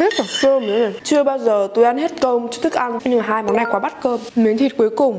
hết cả cơm nữa này. Chưa bao giờ tôi ăn hết cơm cho thức ăn, nhưng mà hai món này quá bắt cơm. Miếng thịt cuối cùng,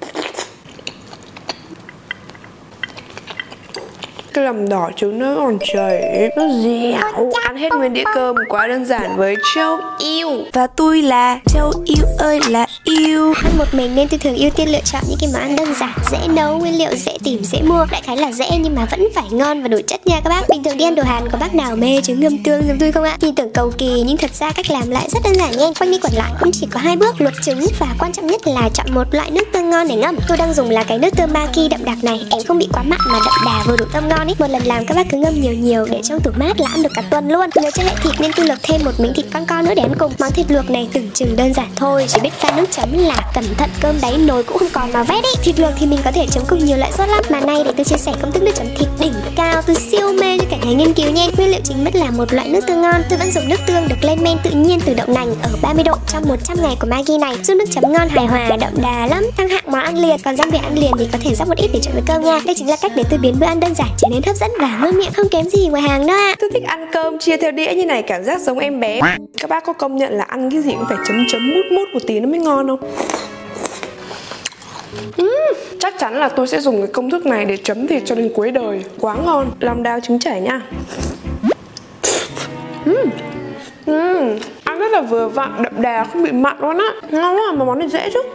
cái lòng đỏ trứng nó còn chảy, nó dẻo. Ăn hết nguyên đĩa cơm quá đơn giản với Châu Yêu. Và tôi là Châu Yêu ơi là yêu. Ăn một mình nên tôi thường ưu tiên lựa chọn những cái món ăn đơn giản, dễ nấu, nguyên liệu dễ tìm, dễ mua. Đại khái là dễ nhưng mà vẫn phải ngon và đủ chất nha các bác. Bình thường đi ăn đồ Hàn có bác nào mê trứng ngâm tương giống tôi không ạ? Nhìn tưởng cầu kỳ nhưng thật ra cách làm lại rất đơn giản nha. Quanh đi quẩn lại cũng chỉ có 2 bước: luộc trứng và quan trọng nhất là chọn một loại nước tương ngon để ngâm. Tôi đang dùng là cái nước tương Maki đậm đặc này, em không bị quá mặn mà đậm đà vừa đủ thơm ngon ý. Một lần làm các bác cứ ngâm nhiều để trong tủ mát là ăn được cả tuần luôn. Nhớ cho lại thịt nên tôi luộc thêm một miếng thịt con nữa để ăn cùng. Món thịt luộc này tưởng chừng đơn giản thôi, chỉ biết pha nước chấm là cẩn thận cơm đáy nồi cũng không còn mà vét ý. Thịt luộc thì mình có thể chấm cùng nhiều loại sốt lắm, mà nay để tôi chia sẻ công thức nước chấm thịt đỉnh cao, tôi siêu mê cho cả nhà nghiên cứu nha. Nguyên liệu chính mất là một loại nước tương ngon. Tôi vẫn dùng nước tương được lên men tự nhiên từ đậu nành ở 30 độ trong 100 ngày của Maggi này, giúp nước chấm ngon hài hòa, đậm đà lắm, thăng hạng món ăn liền. Còn gia vị ăn liền thì có thể rắc một ít để trộn với cơm nha. Đây chính là cách để tôi biến bữa ăn đơn giản trở nên hấp dẫn và ngon miệng, không kém gì ngoài hàng đâu ạ. Tôi thích ăn cơm chia theo đĩa như này, cảm giác giống em bé. Các bác có công nhận là ăn cái gì cũng phải chấm mút một tí nó mới ngon không? Chắc chắn là tôi sẽ dùng cái công thức này để chấm thịt cho đến cuối đời. Quá ngon. Lòng đào trứng chảy nha. Ăn rất là vừa vặn, đậm đà, không bị mặn luôn á. Ngon quá, mà món này dễ chứ.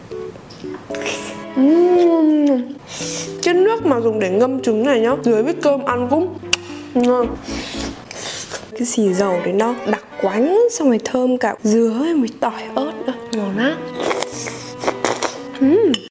Cái nước mà dùng để ngâm trứng này nhá, dưới với cơm ăn cũng ngon. Cái xì dầu đấy nó đặc quánh, xong rồi thơm cả dứa với tỏi ớt nữa, ngon á.